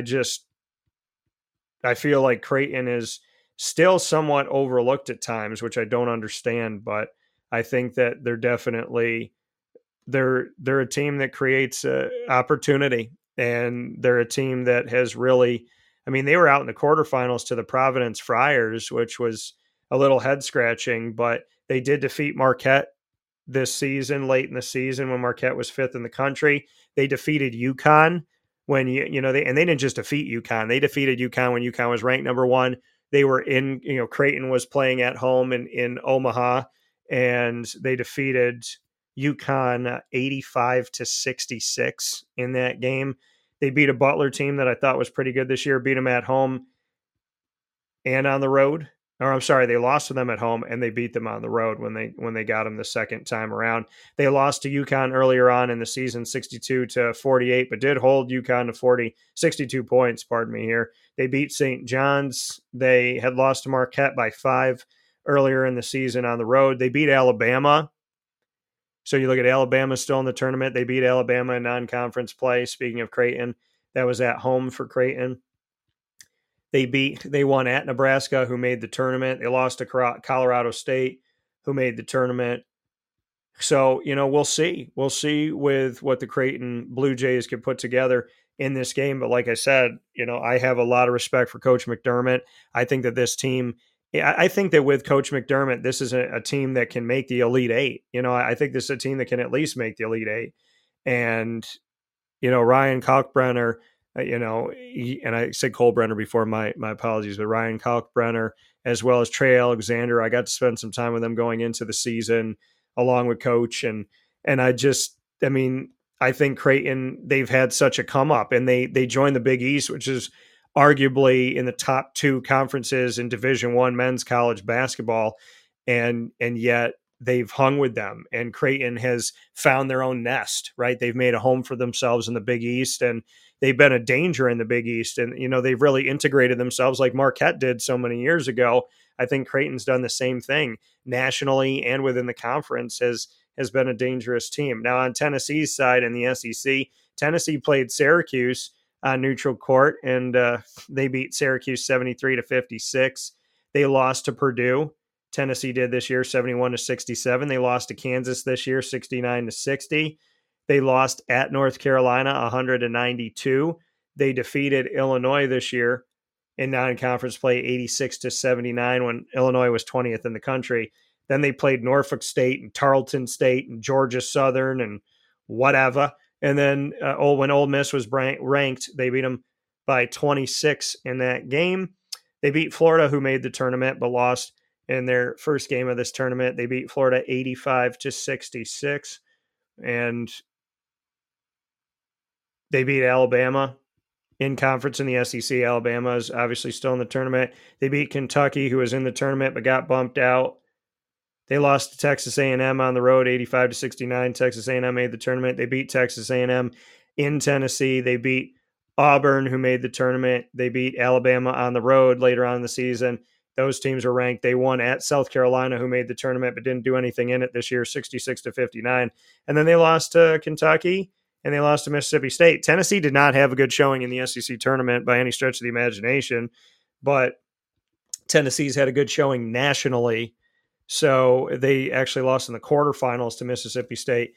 [SPEAKER 1] I feel like Creighton is still somewhat overlooked at times, which I don't understand, but I think that they're definitely, they're a team that creates opportunity, and they're a team that has really, they were out in the quarterfinals to the Providence Friars, which was a little head scratching, but they did defeat Marquette this season, late in the season when Marquette was 5th in the country. They defeated UConn when they didn't just defeat UConn. They defeated UConn when UConn was ranked number 1. They were in, Creighton was playing at home in Omaha, and they defeated UConn 85-66 in that game. They beat a Butler team that I thought was pretty good this year, beat them at home and on the road. Or I'm sorry, they lost to them at home and they beat them on the road when they got them the second time around. They lost to UConn earlier on in the season, 62-48, but did hold UConn to 62 points, pardon me here. They beat St. John's. They had lost to Marquette by 5 earlier in the season on the road. They beat Alabama. So you look at Alabama still in the tournament. They beat Alabama in non-conference play. Speaking of Creighton, that was at home for Creighton. They won at Nebraska, who made the tournament. They lost to Colorado State who made the tournament. So, we'll see. We'll see with what the Creighton Blue Jays can put together in this game. But like I said, I have a lot of respect for Coach McDermott. I think that this team, I think that with Coach McDermott, this is a team that can make the Elite Eight. I think this is a team that can at least make the Elite Eight. And, Ryan Kalkbrenner, and I said Colbrenner before, my apologies, but Ryan Kalkbrenner, as well as Trey Alexander, I got to spend some time with them going into the season along with Coach. And I think Creighton, they've had such a come up, and they joined the Big East, which is arguably in the top two conferences in Division I men's college basketball. And yet they've hung with them, and Creighton has found their own nest, right? They've made a home for themselves in the Big East, and they've been a danger in the Big East. And, they've really integrated themselves like Marquette did so many years ago. I think Creighton's done the same thing nationally and within the conference, has been a dangerous team. Now on Tennessee's side in the SEC, Tennessee played Syracuse on neutral court, and they beat Syracuse 73-56. They lost to Purdue. Tennessee did this year 71-67. They lost to Kansas this year 69-60. They lost at North Carolina 100-92. They defeated Illinois this year in non-conference play 86-79 when Illinois was 20th in the country. Then they played Norfolk State and Tarleton State and Georgia Southern and whatever. And then when Ole Miss was ranked, they beat them by 26 in that game. They beat Florida, who made the tournament, but lost in their first game of this tournament. They beat Florida 85-66. And they beat Alabama in conference in the SEC. Alabama is obviously still in the tournament. They beat Kentucky, who was in the tournament but got bumped out. They lost to Texas A&M on the road, 85-69. Texas A&M made the tournament. They beat Texas A&M in Tennessee. They beat Auburn, who made the tournament. They beat Alabama on the road later on in the season. Those teams are ranked. They won at South Carolina, who made the tournament but didn't do anything in it this year, 66-59. And then they lost to Kentucky, and they lost to Mississippi State. Tennessee did not have a good showing in the SEC tournament by any stretch of the imagination, but Tennessee's had a good showing nationally. So they actually lost in the quarterfinals to Mississippi State,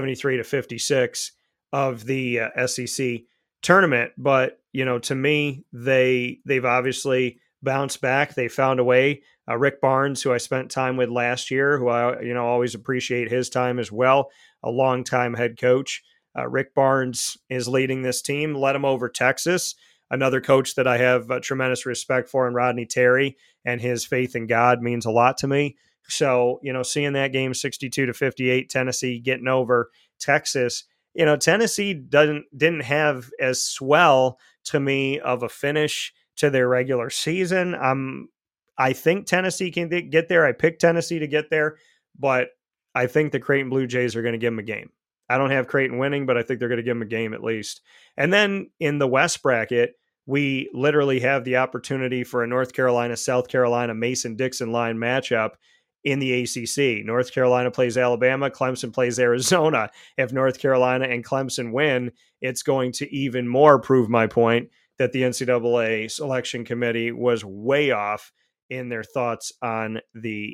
[SPEAKER 1] 73-56 of the SEC tournament. But, to me, they've obviously bounced back. They found a way. Rick Barnes, who I spent time with last year, who I always appreciate his time as well, a longtime head coach. Rick Barnes is leading this team, led him over Texas. Another coach that I have tremendous respect for, and Rodney Terry, and his faith in God means a lot to me. So, seeing that game 62-58, Tennessee getting over Texas, Tennessee didn't have as swell to me of a finish to their regular season. I think Tennessee can get there. I picked Tennessee to get there, but I think the Creighton Blue Jays are going to give them a game. I don't have Creighton winning, but I think they're going to give them a game at least. And then in the West bracket, we literally have the opportunity for a North Carolina, South Carolina, Mason-Dixon line matchup in the ACC. North Carolina plays Alabama. Clemson plays Arizona. If North Carolina and Clemson win, it's going to even more prove my point that the NCAA selection committee was way off in their thoughts on the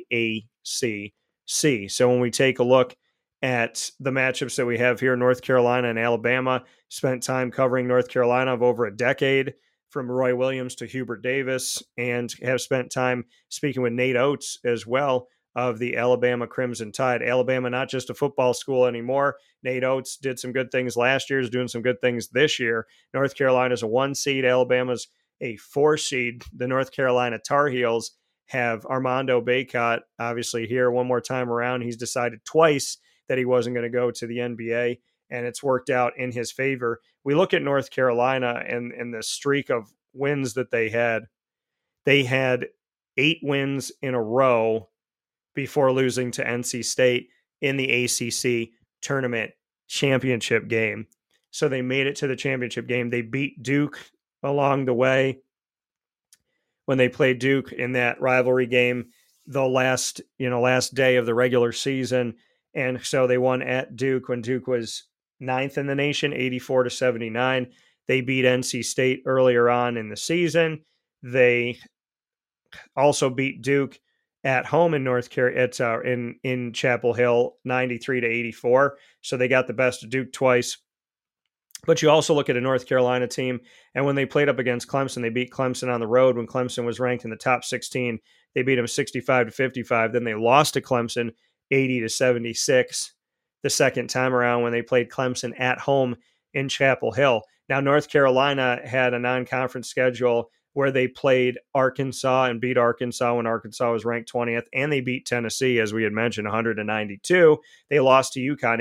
[SPEAKER 1] ACC. So when we take a look at the matchups that we have here, North Carolina and Alabama, spent time covering North Carolina of over a decade, from Roy Williams to Hubert Davis, and have spent time speaking with Nate Oates as well of the Alabama Crimson Tide. Alabama, not just a football school anymore. Nate Oates did some good things last year, is doing some good things this year. North Carolina's a 1 seed. Alabama's a 4 seed. The North Carolina Tar Heels have Armando Bacot, obviously here one more time around. He's decided twice that he wasn't going to go to the NBA, and it's worked out in his favor. We look at North Carolina and the streak of wins that they had. They had 8 wins in a row before losing to NC State in the ACC tournament championship game. So they made it to the championship game. They beat Duke along the way when they played Duke in that rivalry game, the last day of the regular season. And so they won at Duke when Duke was 9th in the nation, 84-79. They beat NC State earlier on in the season. They also beat Duke at home in North Carolina. It's in Chapel Hill, 93-84. So they got the best of Duke twice. But you also look at a North Carolina team, and when they played up against Clemson, they beat Clemson on the road when Clemson was ranked in the top 16. They beat them 65-55. Then they lost to Clemson 80-76 the second time around when they played Clemson at home in Chapel Hill. Now, North Carolina had a non-conference schedule where they played Arkansas and beat Arkansas when Arkansas was ranked 20th, and they beat Tennessee, as we had mentioned, 192. They lost to UConn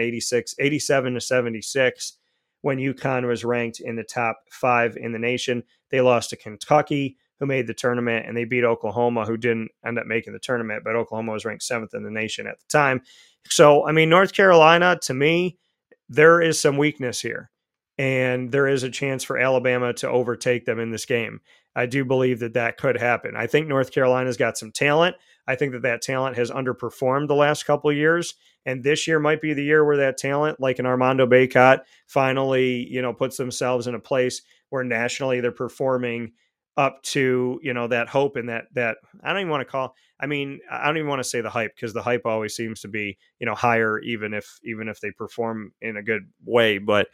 [SPEAKER 1] 87-76 when UConn was ranked in the top 5 in the nation. They lost to Kentucky, who made the tournament, and they beat Oklahoma, who didn't end up making the tournament, but Oklahoma was ranked 7th in the nation at the time. So, I mean, North Carolina, to me, there is some weakness here, and there is a chance for Alabama to overtake them in this game. I do believe that that could happen. I think North Carolina's got some talent. I think that that talent has underperformed the last couple of years, and this year might be the year where that talent, like an Armando Bacot, finally, puts themselves in a place where nationally they're performing up to, that hope and that I don't even want to call. I mean, I don't even want to say the hype, because the hype always seems to be, higher, even if they perform in a good way. But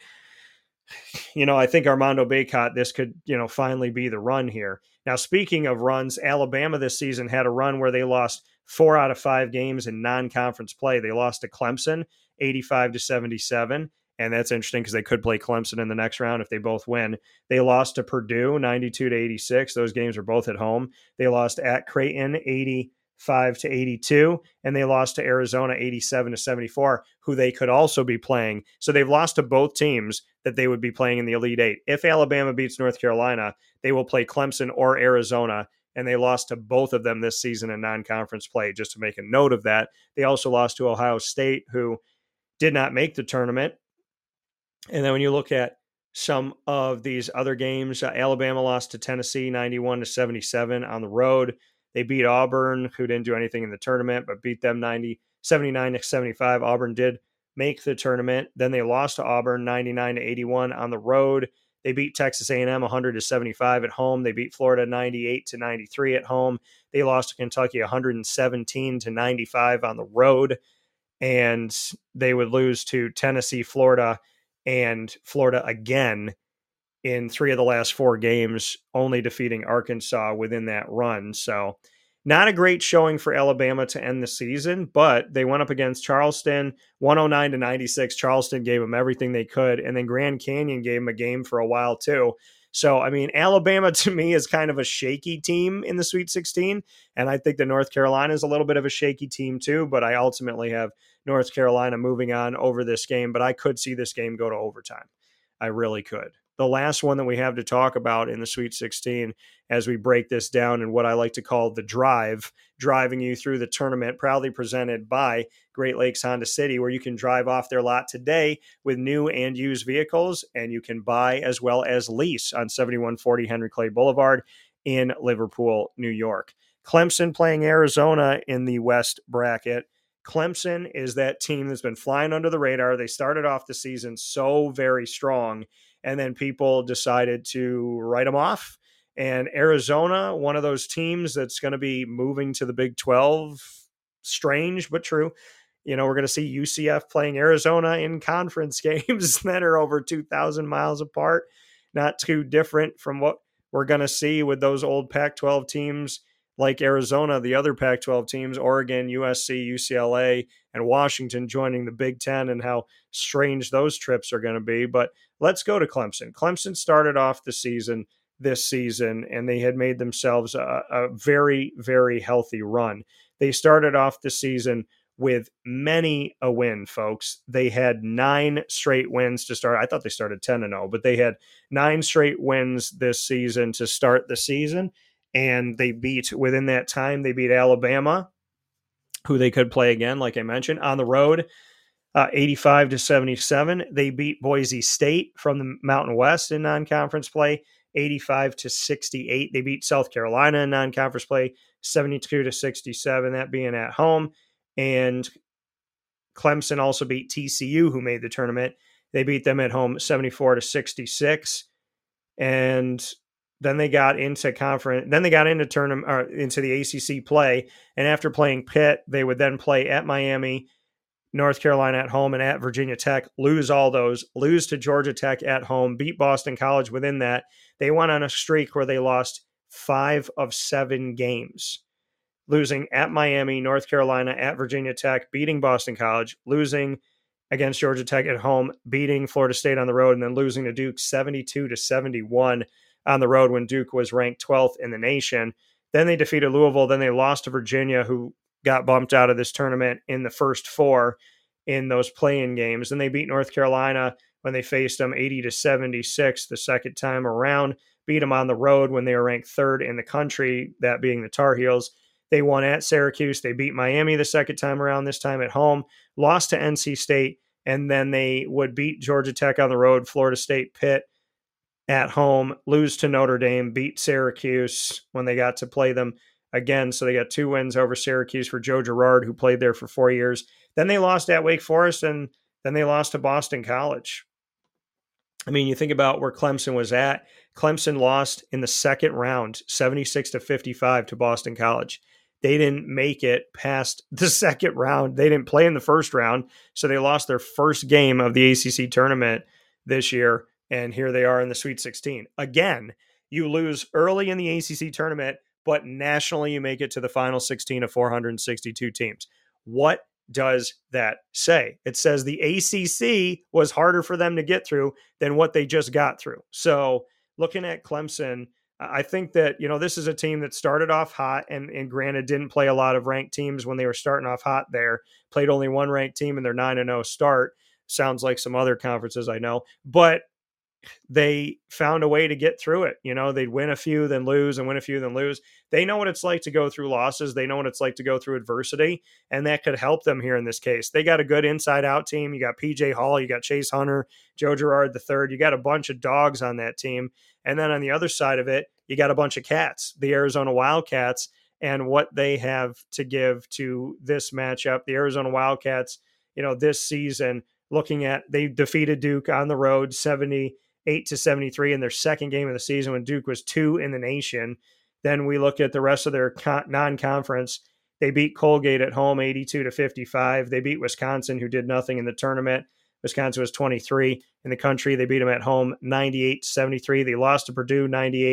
[SPEAKER 1] I think Armando Bacot, this could, finally be the run here. Now, speaking of runs, Alabama this season had a run where they lost 4 out of 5 games in non-conference play. They lost to Clemson 85-77. And that's interesting because they could play Clemson in the next round if they both win. They lost to Purdue 92-86. Those games were both at home. They lost at Creighton 85-82, and they lost to Arizona 87-74, who they could also be playing. So they've lost to both teams that they would be playing in the Elite Eight. If Alabama beats North Carolina, they will play Clemson or Arizona, and they lost to both of them this season in non-conference play, just to make a note of that. They also lost to Ohio State, who did not make the tournament. And then when you look at some of these other games, Alabama lost to Tennessee 91-77 on the road. They beat Auburn, who didn't do anything in the tournament, but beat them 79-75. Auburn did make the tournament. Then they lost to Auburn 99-81 on the road. They beat Texas A&M 100-75 at home. They beat Florida 98-93 at home. They lost to Kentucky 117-95 on the road. And they would lose to Tennessee, Florida, and Florida again in 3 of the last 4 games, only defeating Arkansas within that run. So not a great showing for Alabama to end the season, but they went up against Charleston 109-96. Charleston gave them everything they could, and then Grand Canyon gave them a game for a while too. So, I mean, Alabama to me is kind of a shaky team in the Sweet 16, and I think that North Carolina is a little bit of a shaky team too, but I ultimately have North Carolina moving on over this game, but I could see this game go to overtime. I really could. The last one that we have to talk about in the Sweet 16 as we break this down in what I like to call the drive, driving you through the tournament, proudly presented by Great Lakes Honda City, where you can drive off their lot today with new and used vehicles, and you can buy as well as lease on 7140 Henry Clay Boulevard in Liverpool, New York. Clemson playing Arizona in the West bracket. Clemson is that team that's been flying under the radar. They started off the season so very strong, and then people decided to write them off. And Arizona, one of those teams that's going to be moving to the Big 12, strange but true. We're going to see UCF playing Arizona in conference games that are over 2,000 miles apart. Not too different from what we're going to see with those old Pac-12 teams like Arizona, the other Pac-12 teams, Oregon, USC, UCLA, and Washington joining the Big Ten, and how strange those trips are going to be. But let's go to Clemson. Clemson started off the season this season, and they had made themselves a very, very healthy run. They started off the season with many a win, folks. They had 9 straight wins to start. I thought they started 10-0, but they had 9 straight wins this season to start the season. And they beat, within that time, they beat Alabama, who they could play again, like I mentioned, on the road, 85-77. They beat Boise State from the Mountain West in non-conference play, 85-68. They beat South Carolina in non-conference play, 72-67, that being at home. And Clemson also beat TCU, who made the tournament. They beat them at home 74-66. And Then they got into conference. Then they got into tournament or into the ACC play. And after playing Pitt, they would then play at Miami, North Carolina at home, and at Virginia Tech. Lose all those. Lose to Georgia Tech at home. Beat Boston College within that. They went on a streak where they lost 5 of 7 games, losing at Miami, North Carolina, at Virginia Tech, beating Boston College, losing against Georgia Tech at home, beating Florida State on the road, and then losing to Duke 72-71 on the road when Duke was ranked 12th in the nation. Then they defeated Louisville. Then they lost to Virginia, who got bumped out of this tournament in the first 4 in those play-in games. Then they beat North Carolina when they faced them 80-76 the second time around, beat them on the road when they were ranked 3rd in the country, that being the Tar Heels. They won at Syracuse. They beat Miami the second time around, this time at home, lost to NC State, and then they would beat Georgia Tech on the road, Florida State, Pitt at home, lose to Notre Dame, beat Syracuse when they got to play them again. So they got 2 wins over Syracuse for Joe Girard, who played there for 4 years. Then they lost at Wake Forest, and then they lost to Boston College. I mean, you think about where Clemson was at. Clemson lost in the second round, 76-55 to Boston College. They didn't make it past the second round. They didn't play in the first round, so they lost their first game of the ACC tournament this year, and here they are in the Sweet 16. Again, you lose early in the ACC tournament, but nationally you make it to the final 16 of 462 teams. What does that say? It says the ACC was harder for them to get through than what they just got through. So looking at Clemson, I think that, this is a team that started off hot and granted didn't play a lot of ranked teams when they were starting off hot there, played only one ranked team in their 9-0 start. Sounds like some other conferences I know, but they found a way to get through it. They'd win a few, then lose, and win a few, then lose. They know what it's like to go through losses. They know what it's like to go through adversity, and that could help them here in this case. They got a good inside-out team. You got PJ Hall, you got Chase Hunter, Joe Girard III. You got a bunch of dogs on that team. And then on the other side of it, you got a bunch of cats, the Arizona Wildcats, and what they have to give to this matchup. The Arizona Wildcats, this season, looking at, they defeated Duke on the road 78-73 in their second game of the season when Duke was 2 in the nation. Then we look at the rest of their non-conference. They beat Colgate at home 82-55. They beat Wisconsin, who did nothing in the tournament. Wisconsin was 23 in the country. They beat them at home 98-73. They lost to Purdue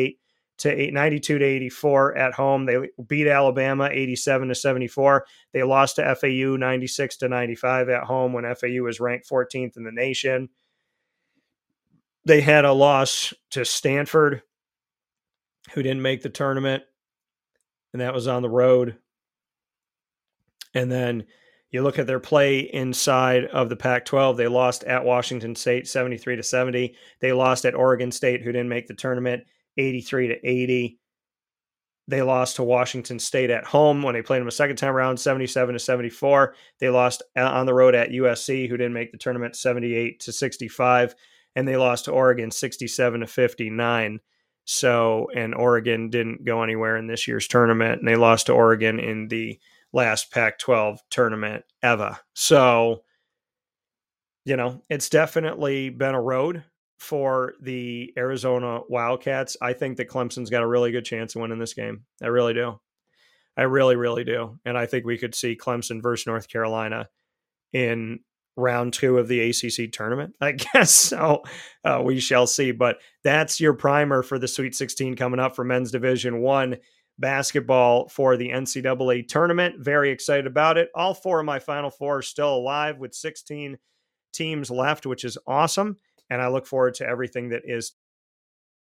[SPEAKER 1] 92-84 at home. They beat Alabama 87-74. They lost to FAU 96-95 at home when FAU was ranked 14th in the nation. They had a loss to Stanford, who didn't make the tournament, and that was on the road. And then you look at their play inside of the Pac-12. They lost at Washington State 73-70. They lost at Oregon State, who didn't make the tournament, 83-80. They lost to Washington State at home when they played them a second time around, 77-74. They lost on the road at USC, who didn't make the tournament, 78-65. And they lost to Oregon 67-59. So, and Oregon didn't go anywhere in this year's tournament, and they lost to Oregon in the last Pac-12 tournament ever. So, it's definitely been a road for the Arizona Wildcats. I think that Clemson's got a really good chance of winning this game. I really do. I really, really do. And I think we could see Clemson versus North Carolina in round 2 of the ACC tournament, I guess. So we shall see. But that's your primer for the Sweet 16 coming up for men's Division I basketball for the NCAA tournament. Very excited about it. All 4 of my Final Four are still alive with 16 teams left, which is awesome. And I look forward to everything that is